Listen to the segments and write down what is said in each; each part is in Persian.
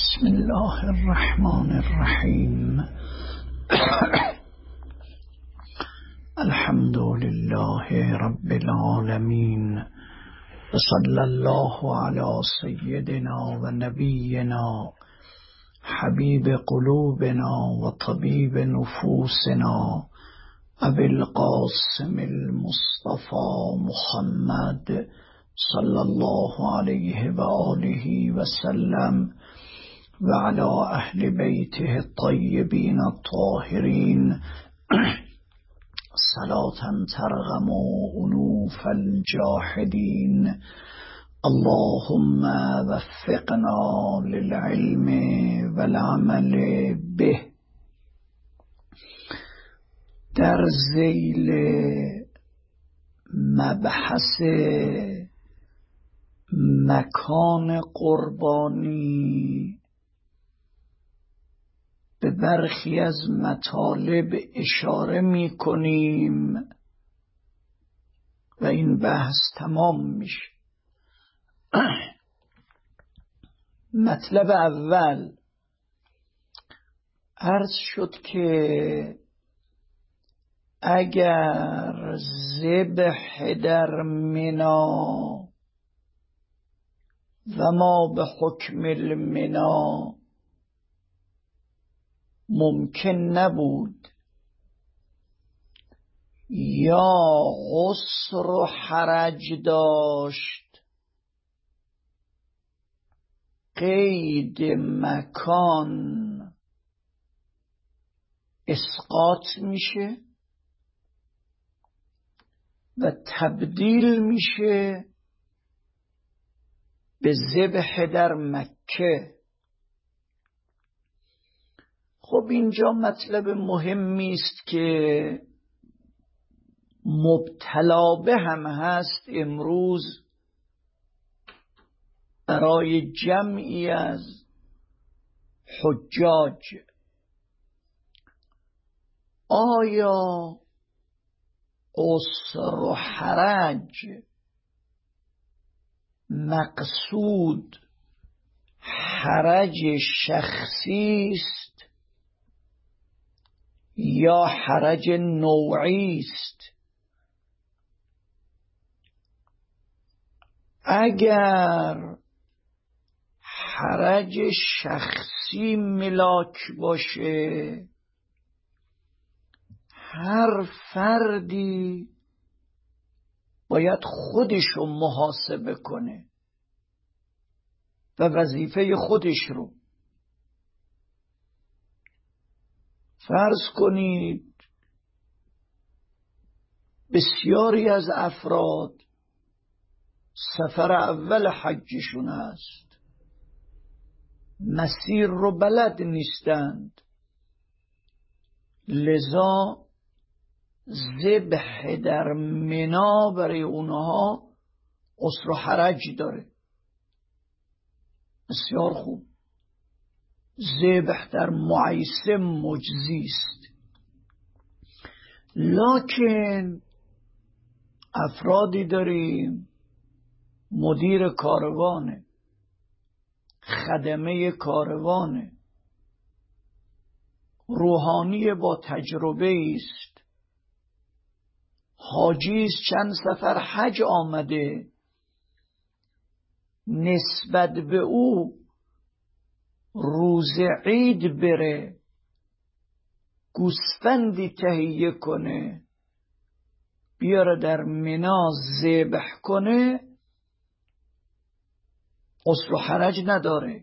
بسم الله الرحمن الرحیم. الحمد لله رب العالمین و صلی الله علی سیدنا و نبینا حبیب قلوبنا و طبیب نفوسنا ابی القاسم المصطفى محمد صلی الله علیه و آله و سلم و علی اهل بیته الطیبین الطاهرین صلاة ترغم انوف الجاحدین. اللهم وفقنا للعلم والعمل به. در ذیل مبحث مکان قربانی به برخی از مطالب اشاره می کنیم و این بحث تمام میشه. مطلب اول عرض شد که اگر ذبح در منی و ما به حکم المنی ممکن نبود یا عسر و حرج داشت، قید مکان اسقاط میشه و تبدیل میشه به ذبح در مکه. خب اینجا مطلب مهمی است که مبتلا به هم هست امروز برای جمعی از حجاج. آیا عسر و حرج مقصود حرج شخصی است یا حرج نوعی است؟ اگر حرج شخصی ملاک باشه، هر فردی باید خودشو محاسبه کنه و وظیفه خودش رو. فرض کنید بسیاری از افراد سفر اول حجشون است، مسیر رو بلد نیستند، لذا ذبح در منی برای اونها عسر و حرج داره. بسیار خوب، ذبح در معیسه مجزی است. لکن افرادی داریم مدیر کاروانه، خدمه کاروانه، روحانی با تجربه است، حاجی است، چند سفر حج آمده، نسبت به او روز عید بره گوسفندی تهیه کنه بیاره در منی ذبح کنه، عسر و حرج نداره.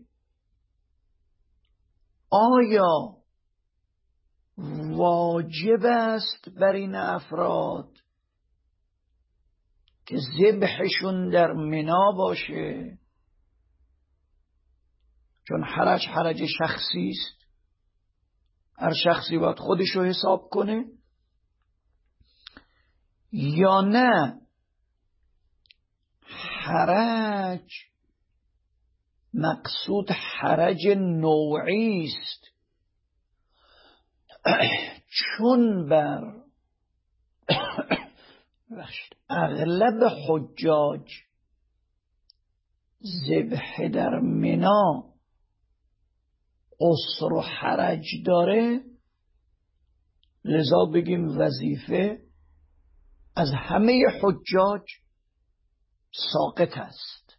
آیا واجب است بر این افراد که ذبحشون در منی باشه؟ چون حرج شخصی است، هر شخصی باید خودشو حساب کنه. یا نه حرج مقصود حرج نوعی است، چون بر اغلب حجاج ذبح در منی عسر و حرج داره، لذا بگیم وظیفه از همه حجاج ساقط است.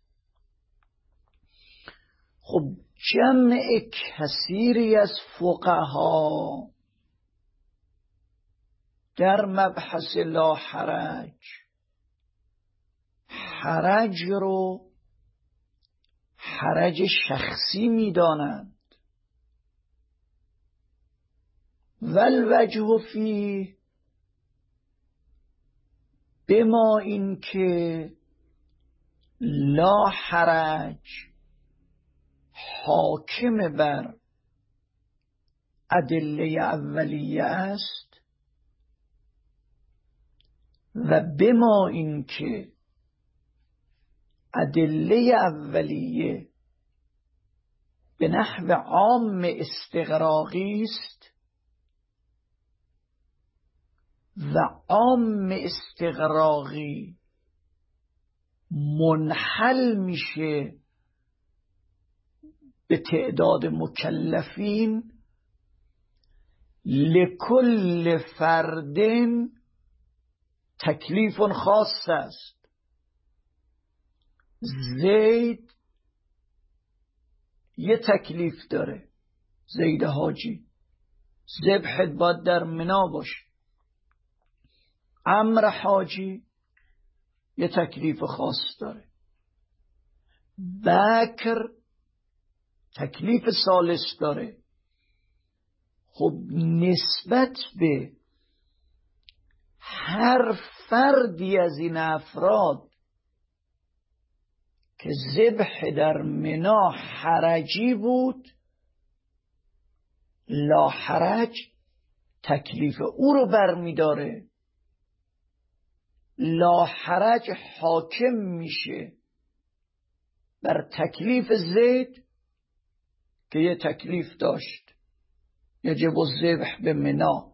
خب جمع کثیری از فقها در مبحث لا حرج، حرج رو حرج شخصی می‌دانند. والوجه فیه، بما این که لا حرج حاکم بر ادله اولیه است و بما این که ادله اولیه به نحو عام استغراقی است و عام استغراقی منحل میشه به تعداد مکلفین، لکل فرد تکلیف خاص است. زید یه تکلیف داره، زید حاجی، ذبحت باید در منا باشه. عمرو حاجی یه تکلیف خاص داره. بکر تکلیف ثالث داره. خب نسبت به هر فردی از این افراد که ذبح در منا حرجی بود، لا حرج تکلیف او رو برمیداره. لا حرج حاکم میشه بر تکلیف زید که یه تکلیف داشت، یجب الذبح به منا.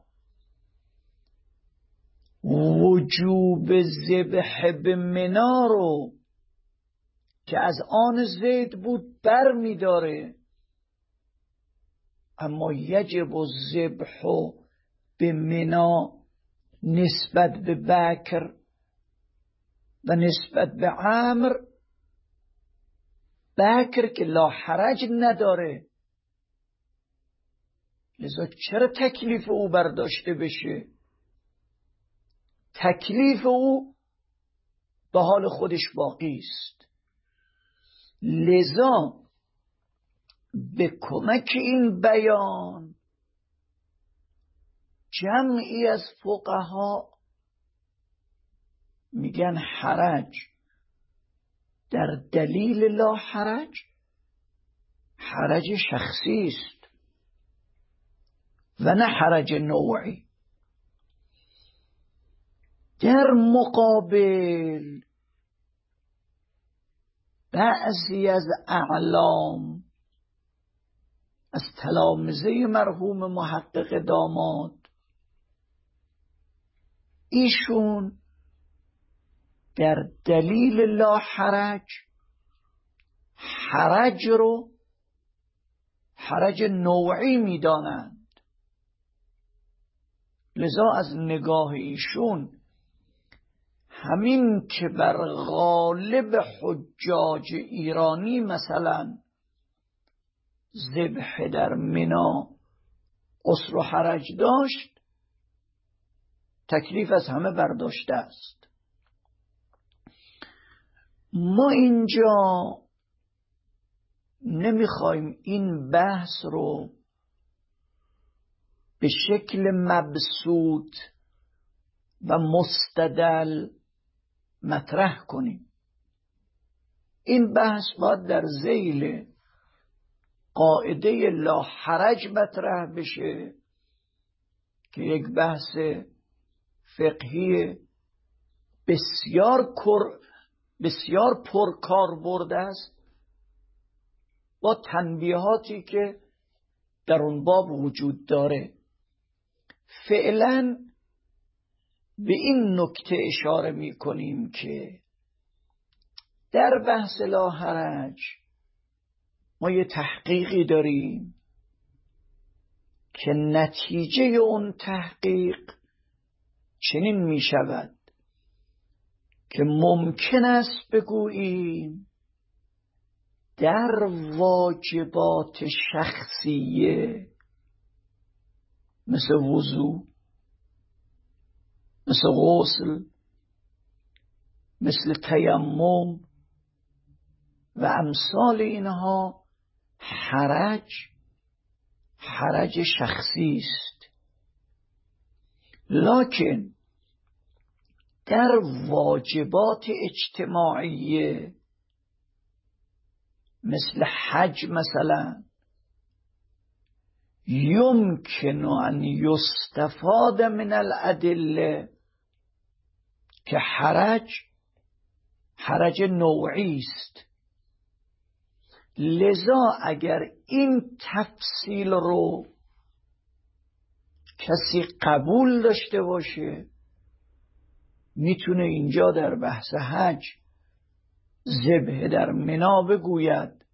وجوب ذبح به منا رو که از آن زید بود بر می داره، اما یجب الذبح به منا نسبت به بکر و نسبت به عمرو، بکر که لا حرج نداره، لذا چرا تکلیف او برداشته بشه؟ تکلیف او به حال خودش باقی است. لذا به کمک این بیان جمعی از فقها میگن حرج در دلیل لا حرج حرج شخصی است و نه حرج نوعی. در مقابل بعضی از اعلام از تلامذه مرحوم محقق داماد، ایشون در دلیل لا حرج حرج رو حرج نوعی میدانند. لذا از نگاه ایشون همین که بر غالب حجاج ایرانی مثلا ذبح در منا عسر و حرج داشت، تکلیف از همه برداشته است. ما اینجا نمیخوایم این بحث رو به شکل مبسوط و مستدل مطرح کنیم. این بحث باید در ذیل قاعده لا حرج مطرح بشه که یک بحث فقهی بسیار پرکار برده است، با تنبیهاتی که در اون باب وجود داره. فعلا به این نکته اشاره می کنیم که در بحث لا حرج ما یه تحقیقی داریم که نتیجه اون تحقیق چنین می شود که ممکن است بگوییم در واجبات شخصیه مثل وضو، مثل غسل، مثل تیمم و امثال اینها حرج شخصی است. لکن در واجبات اجتماعیه مثل حج مثلا یمکن ان یستفاد من الادله که حرج نوعی است. لذا اگر این تفصیل رو کسی قبول داشته باشه میتونه اینجا در بحث حج ذبح در منی بگوید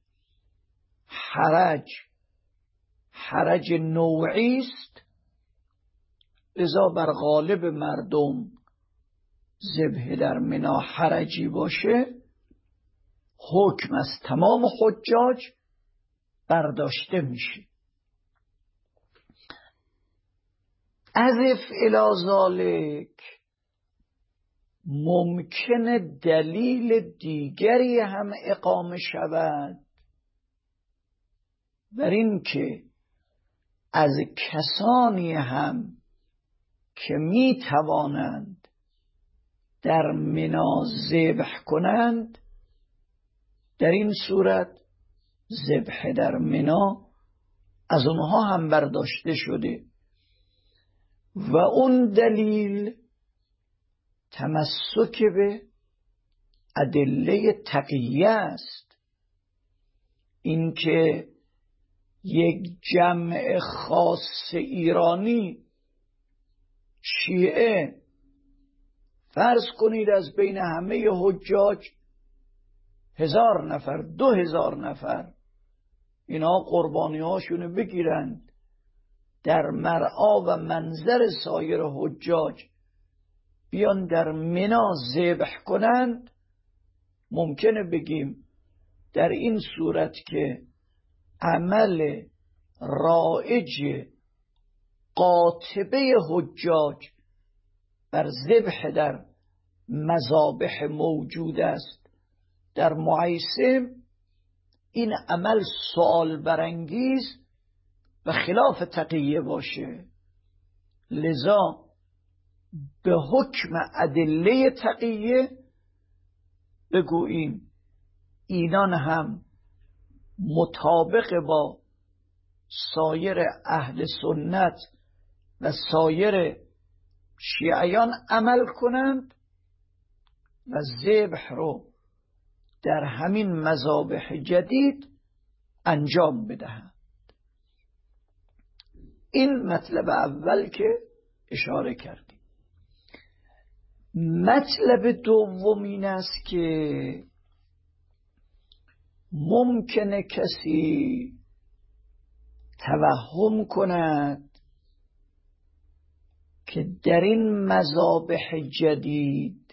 حرج نوعی است، لذا بر غالب مردم ذبح در منی حرجی باشه حکم از تمام حجاج برداشته میشه. اضف الی ذلک ممکنه دلیل دیگری هم اقامه شود بر این که از کسانی هم که می توانند در منی ذبح کنند، در این صورت ذبح در منی از اونها هم برداشته شده و اون دلیل تمسک به ادله تقیه است. اینکه یک جمع خاص ایرانی شیعه فرض کنید از بین همه حجاج 1000 نفر 2000 نفر اینا قربانی هاشونو بگیرند در مرعا و منظر سایر حجاج بیان در منی ذبح کنند، ممکنه بگیم در این صورت که عمل رایج قاطبه حجاج بر ذبح در مذابح موجود است در معیسم، این عمل سوال برانگیز و خلاف تقیه باشه. لذا به حکم ادله تقیه بگوییم اینان هم مطابق با سایر اهل سنت و سایر شیعیان عمل کنند و ذبح رو در همین مذابح جدید انجام بدهند. این مطلب اول که اشاره کردیم. مطلب دوم این است که ممکنه کسی توهم کند که در این مذابح جدید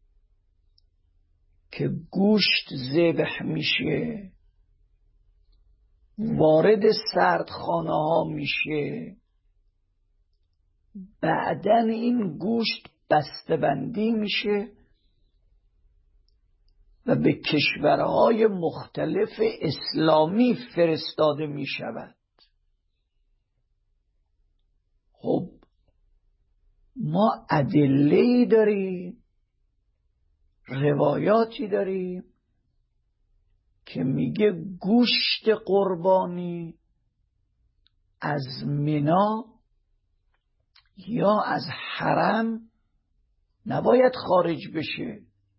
که گوشت ذبح میشه وارد سردخانه ها میشه، بعدن این گوشت بسته‌بندی میشه و به کشورهای مختلف اسلامی فرستاده میشود. خب ما ادله‌ای داریم، روایاتی داریم که میگه گوشت قربانی از منی یا از حرم نباید خارج بشه.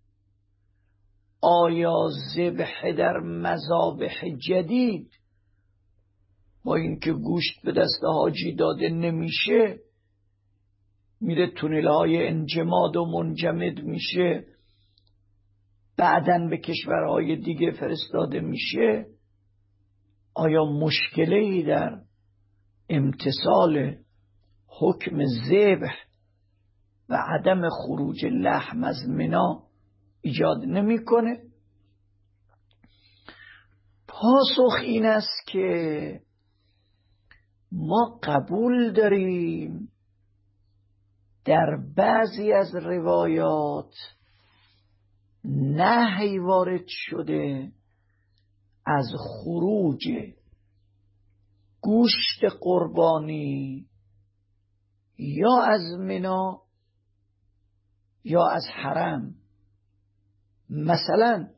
آیا ذبح در مذابح جدید با اینکه گوشت به دست حاجی داده نمیشه میره تونل‌های انجماد و منجمد میشه، بعدن به کشورهای دیگه فرستاده میشه؟ آیا مشکلی در امتثال حکم ذبح و عدم خروج لحم از منا ایجاد نمیکنه. پاسخ این است که ما قبول داریم در بعضی از روایات نهی وارد شده از خروج گوشت قربانی یا از منا یا از حرم. مثلا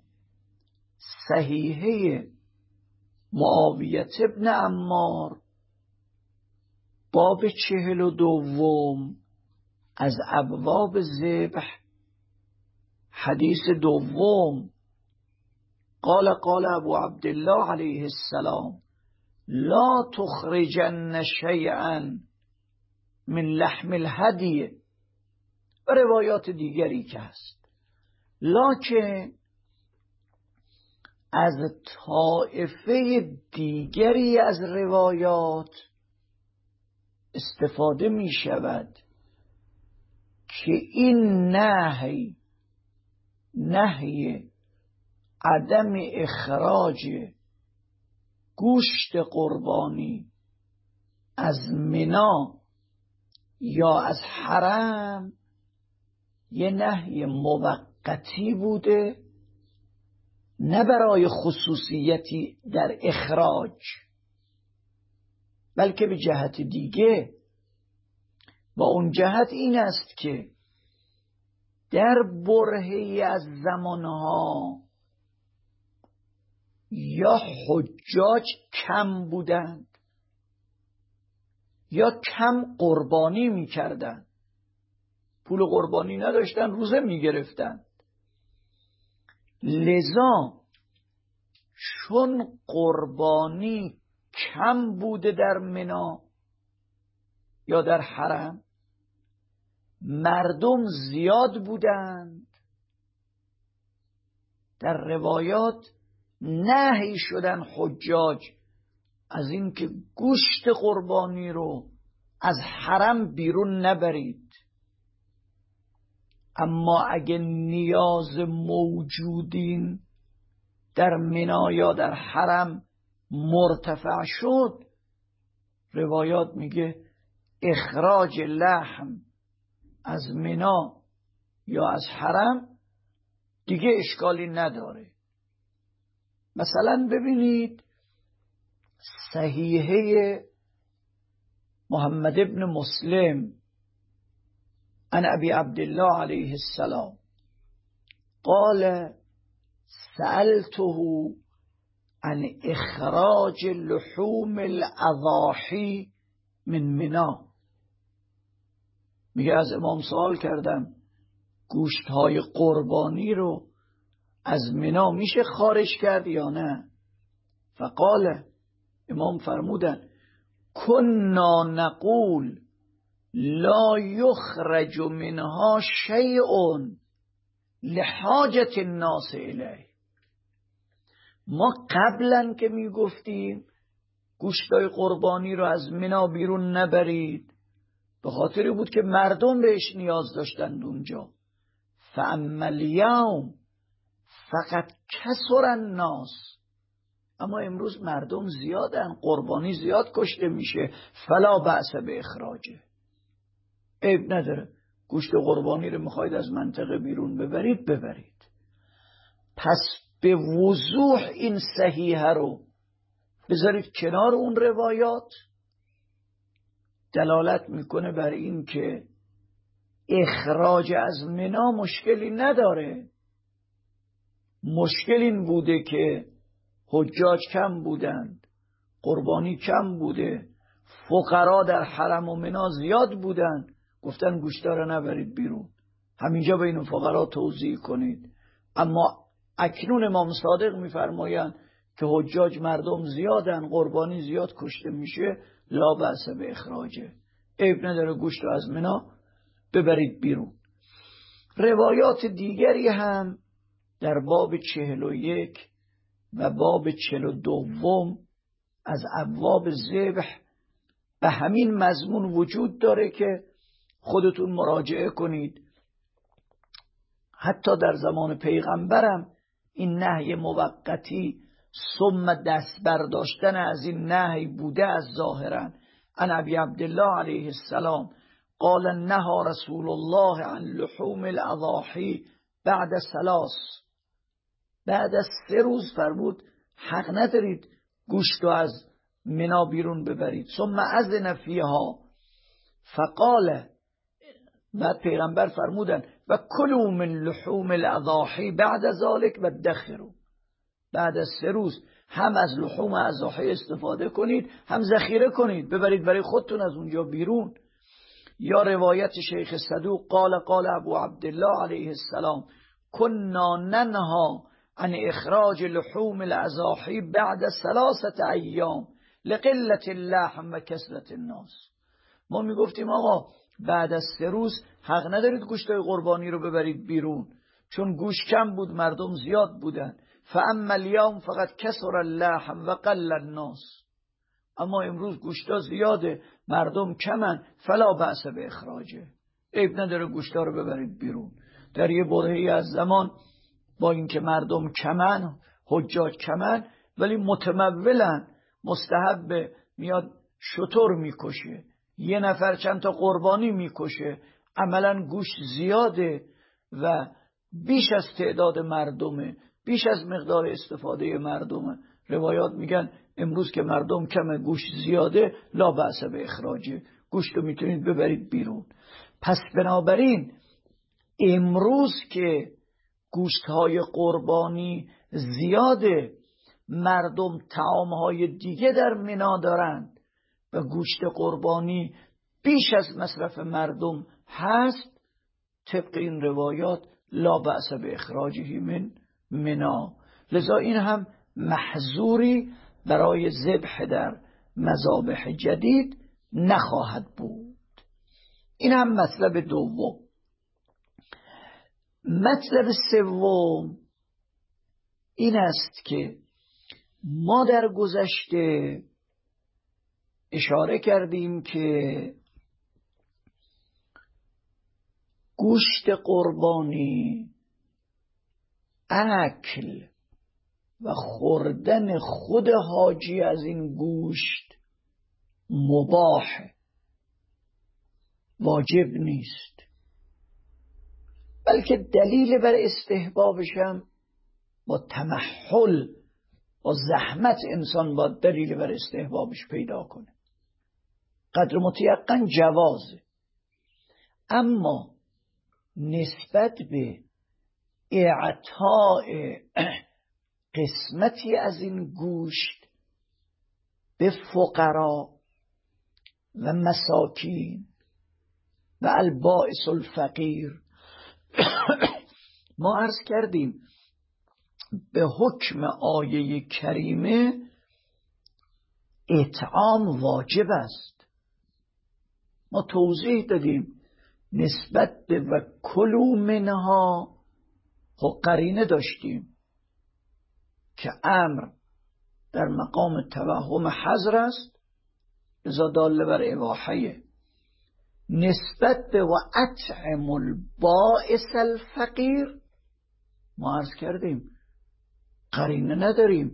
صحیحه معاویه ابن عمار باب 42 از ابواب ذبح حدیث 2 قال ابو عبدالله علیه السلام لا تخرجن شیئا من لحم الهدی و روایات دیگری که هست، لکن از طائفه دیگری از روایات استفاده می شود که این نهی عدم اخراج گوشت قربانی از منا یا از حرم یه نهی موقتی بوده، نه برای خصوصیتی در اخراج، بلکه به جهت دیگه. و اون جهت این است که در برهه‌ای از زمانها یا حجاج کم بودند یا کم قربانی می‌کردند، پول قربانی نداشتن، روزه می‌گرفتند. لذا چون قربانی کم بوده در منا یا در حرم، مردم زیاد بودند، در روایات نهی شدن حجاج از اینکه گوشت قربانی رو از حرم بیرون نبرید. اما اگه نیاز موجودین در منا یا در حرم مرتفع شد، روایات میگه اخراج لحم از منا یا از حرم دیگه اشکالی نداره. مثلا ببینید صحیحه محمد ابن مسلم عن ابی عبدالله علیه السلام قال سألته عن اخراج لحوم الاضاحی من منا. میگه از امام سوال کردم گوشت های قربانی رو از منا میشه خارج کرد یا نه؟ فقال، امام فرمودن کنا نقول لا یخرج منها شیء لحاجت الناس الیه. ما قبلا که میگفتیم گوشتای قربانی رو از منا بیرون نبرید، به خاطری بود که مردم بهش نیاز داشتند اونجا. فاما الیوم فقط کثر الناس، اما امروز مردم زیادن، قربانی زیاد کشته میشه، فلا بأس به اخراجه، عیب نداره، گوشت قربانی رو میخواید از منطقه بیرون ببرید. پس به وضوح این صحیحه رو بذارید کنار اون روایات، دلالت میکنه بر این که اخراج از منا مشکلی نداره. مشکل این بوده که حجاج کم بودند، قربانی کم بوده، فقرا در حرم و منا زیاد بودند، گفتن گوشتا رو نبرید بیرون، همینجا بین فقرا توزیع کنید. اما اکنون امام صادق میفرمایند که حجاج مردم زیادن، قربانی زیاد کشته میشه، لا بأس به اخراجه، عیب نداره گوشت رو از منا ببرید بیرون. روایات دیگری هم در باب 41 و باب 42 از ابواب ذبح به همین مضمون وجود داره که خودتون مراجعه کنید. حتی در زمان پیغمبرم این نهی موقتی ثم دست برداشتن از این نهی بوده از ظاهرا. عن ابی عبدالله علیه السلام قال نهى رسول الله عن لحوم الاضاحی بعد 3. بعد از 3 روز فرمود حق ندارید گوشت رو از منا بیرون ببرید. ثم اذن فیها فقال، بعد پیغمبر فرمودن و کلوا من لحوم الاضاحی بعد ذلك و ادخروا. بعد از 3 روز هم از لحوم اضاحی استفاده کنید، هم ذخیره کنید، ببرید برای خودتون از اونجا بیرون. یا روایت شیخ صدوق قال ابو عبدالله علیه السلام كنا ننهى عن اخراج لحوم الاضاحی بعد 3 ایام لقلة اللحم و کثرة الناس. ما میگفتیم آقا بعد از 3 روز حق ندارید گوشتای قربانی رو ببرید بیرون، چون گوشت کم بود، مردم زیاد بودن. فاما اليوم فقط کثر اللحم و قل الناس. اما امروز گوشتا زیاده، مردم کمن، فلا بأس به اخراجه، عیب نداره گوشتا رو ببرید بیرون. در یه برهه‌ای از زمان با اینکه مردم کمن، حجاج کمن، ولی متمولن، مستحب میاد شتر میکشه، 1 نفر چند تا قربانی میکشه، عملا گوشت زیاده و بیش از تعداد مردمه، بیش از مقدار استفاده مردمه. روایات میگن امروز که مردم کمه، گوشت زیاده، لا بأس به اخراجه، گوشت رو میتونید ببرید بیرون. پس بنابراین امروز که گوشت های قربانی زیاده، مردم طعام های دیگه در منا دارند و گوشت قربانی بیش از مصرف مردم هست، طبق این روایات لا بأس به اخراجه من منا. لذا این هم محظوری برای ذبح در مذابح جدید نخواهد بود. این هم مطلب دوم. مطلب سوم این است که ما در گذشته اشاره کردیم که گوشت قربانی، اکل و خوردن خود حاجی از این گوشت مباح، واجب نیست، بلکه دلیل بر استحبابش هم با تمحل، با زحمت انسان با دلیل بر استحبابش پیدا کنه، قدر متیقن جوازه. اما نسبت به اعطاء قسمتی از این گوشت به فقرا و مساکین و البائس الفقیر، ما عرض کردیم به حکم آیه کریمه اطعام واجب است. ما توضیح دادیم نسبت به و کلوا منها خب قرینه داشتیم که امر در مقام توهم حظر است، لذا داله بر اباحه. نسبت به و اطعم البائس الفقیر ما عرض کردیم قرینه نداریم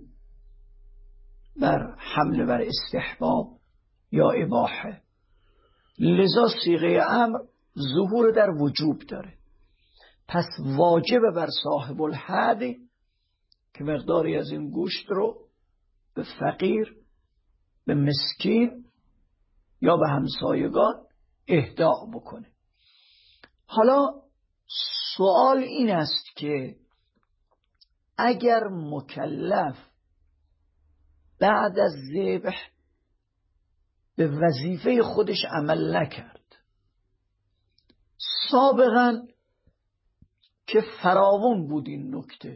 بر حمل بر استحباب یا اباحه، لذا صیغه امر ظهور در وجوب داره. پس واجب بر صاحب الحد که مقداری از این گوشت رو به فقیر، به مسکین یا به همسایگان اهداء بکنه. حالا سوال این است که اگر مکلف بعد از ذبح به وظیفه خودش عمل نکرد، سابقا که فراوان بود این نکته،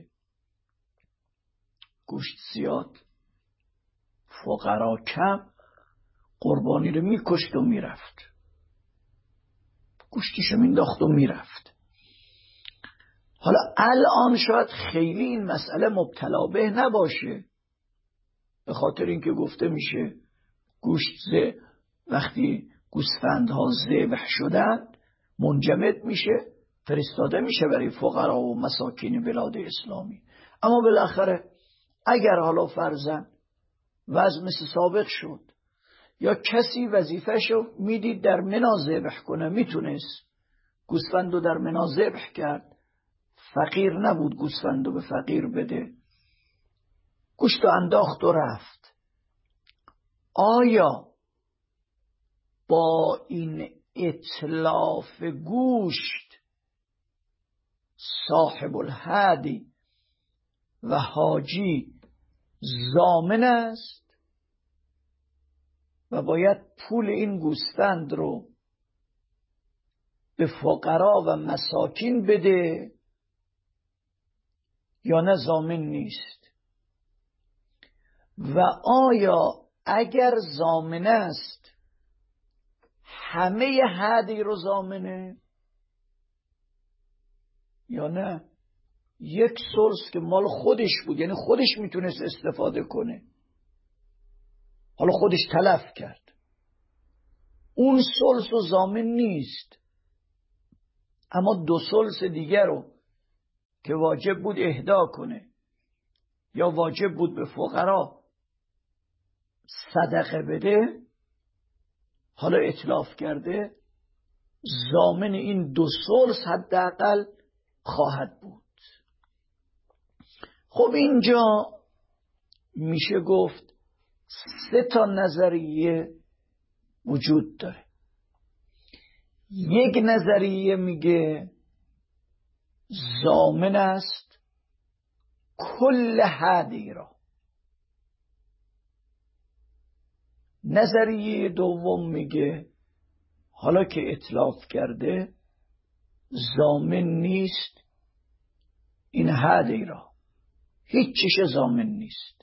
گوشت زیاد، فقرا کم، قربانی رو میکشت و میرفت، گوشتیشو مینداخت و میرفت. حالا الان شاید خیلی این مسئله مبتلا به نباشه، به خاطر اینکه گفته میشه گوشت وقتی گوسفندها ذبح شدن منجمد میشه، فرستاده میشه برای فقرا و مساکین بلاد اسلامی. اما بالاخره اگر حالا فرضاً وضع مثل سابق شد یا کسی وظیفه‌شو میدید در منا ذبح کنه، میتونست گوسفندو در منا ذبح کرد، فقیر نبود گوسفندو به فقیر بده، گوشتو انداخت و رفت. آیا با این اتلاف گوشت صاحب الهدی و حاجی ضامن است و باید پول این گوسفند رو به فقرا و مساکین بده یا نه ضامن نیست؟ و آیا اگر ضامن است همه هدی رو ضامنه یا نه یک سلس که مال خودش بود، یعنی خودش میتونست استفاده کنه، حالا خودش تلف کرد، اون سلس و ضامن نیست، اما 2 سلس دیگر رو که واجب بود اهدا کنه یا واجب بود به فقرا صدقه بده، حالا اتلاف کرده، ضامن این 2 سلس حداقل خواهد بود. خب اینجا میشه گفت 3 نظریه وجود داره. یک نظریه میگه ضامن است کل هدی را. نظریه دوم میگه حالا که اتلاف کرده ضامن نیست این هدی را، هیچ چیش ضامن نیست.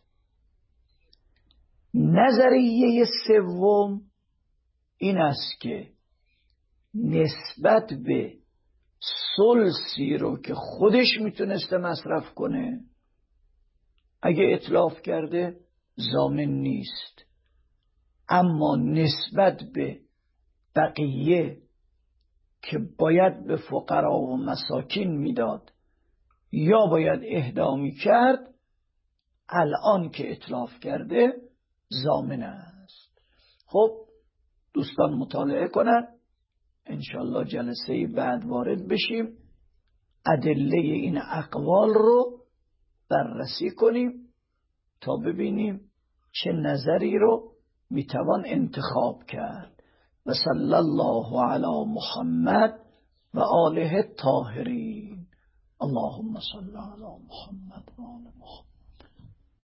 نظریه سوم این است که نسبت به سلسی رو که خودش میتونسته مصرف کنه اگه اتلاف کرده ضامن نیست، اما نسبت به بقیه که باید به فقرا و مساکین میداد یا باید اهدا میکرد، الان که اتلاف کرده ضامن است. خب دوستان مطالعه کنن، انشالله جلسه بعد وارد بشیم، ادله این اقوال رو بررسی کنیم تا ببینیم چه نظری رو میتوان انتخاب کرد. و صلی الله علی محمد و آله الطاهرین. اللهم صل علی محمد و آل محمد.